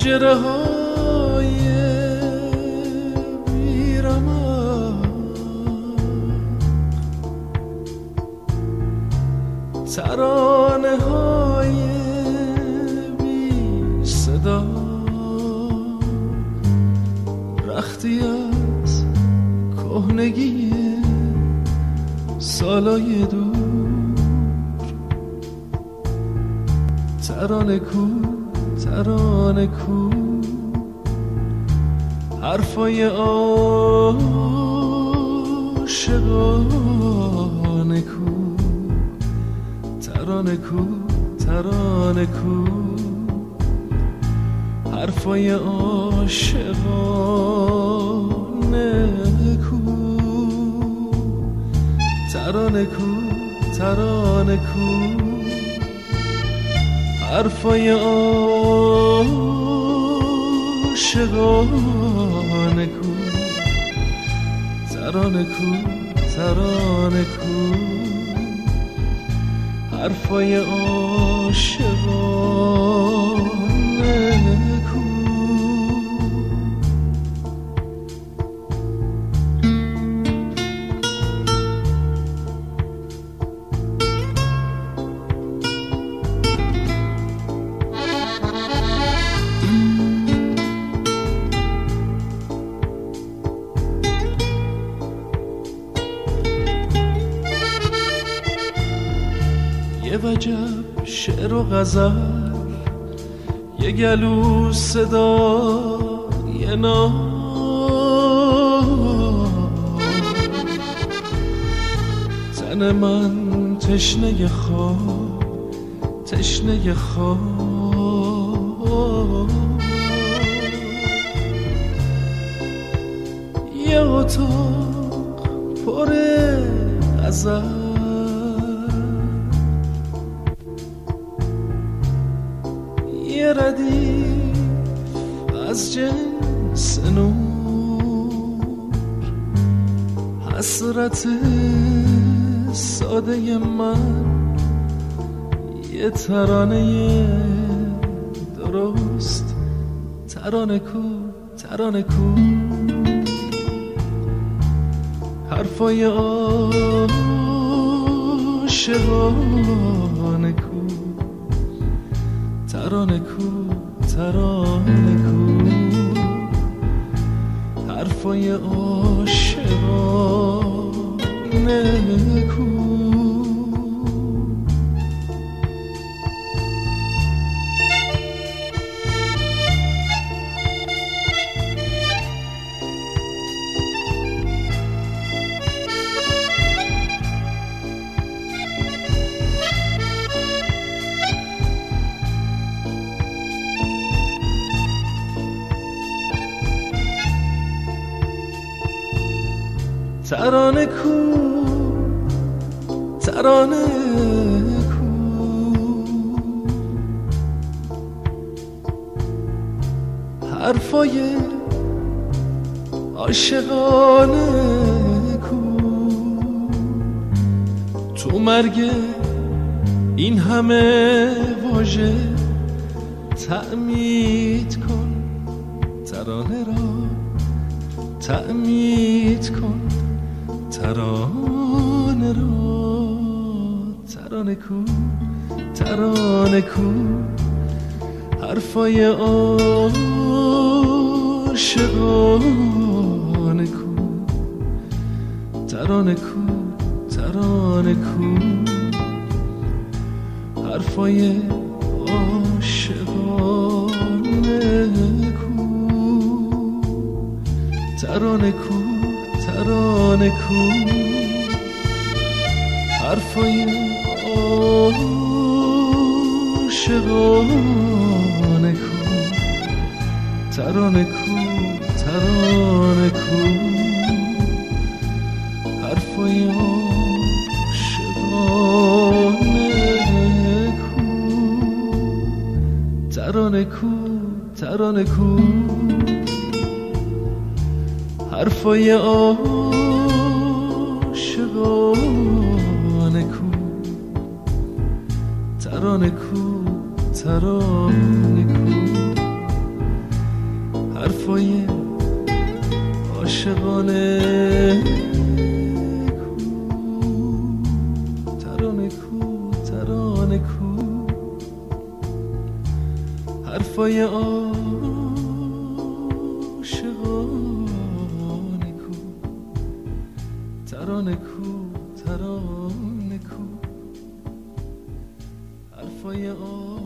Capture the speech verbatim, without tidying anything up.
پنجره های بیرمان، ترانه های بی صدا، رختی از کهنگی سالای دور، ترانه کو ترانه کو، حرفای عاشقانه کو، ترانه کو ترانه کو، حرفای عاشقانه کو، ترانه کو ترانه کو، حرفای عاشقانه کو، ترانه کو ترانه کو، حرفای عاشقانه کو. یه وجب شعر و غزل، یه گلو صدا، یه نام، تن من تشنه خواب، تشنه خواب، یه اتاق پر غزل، یه ردیف از جنس نور، حسرت ساده من، یه ترانه درست، ترانه کو ترانه کو، حرفای عاشقانه کو، ترانه کو ترانه کو، حرفای عاشقانه کو. ترانه کو ترانه کو، حرفای عاشقانه کو، تو مرگ این همه واژه تعمید کن، ترانه را تعمید کن، ترانه را، ترانه کو ترانه کو، حرفای عاشقانه کو، ترانه کو ترانه کو، حرفای عاشقانه کو، ترانه کو ترانه کو، حرفای عاشقانه کو، ترانه کو ترانه کو، حرفای عاشقانه کو، ترانه کو ترانه کو، حرفای عاشقانه کو، ترانه کو ترانه کو، حرفای عاشقانه کو، ترانه کو، ترانه کو، حرفای عاشقانه کو، ترانه کو، ترانه کو، حرفای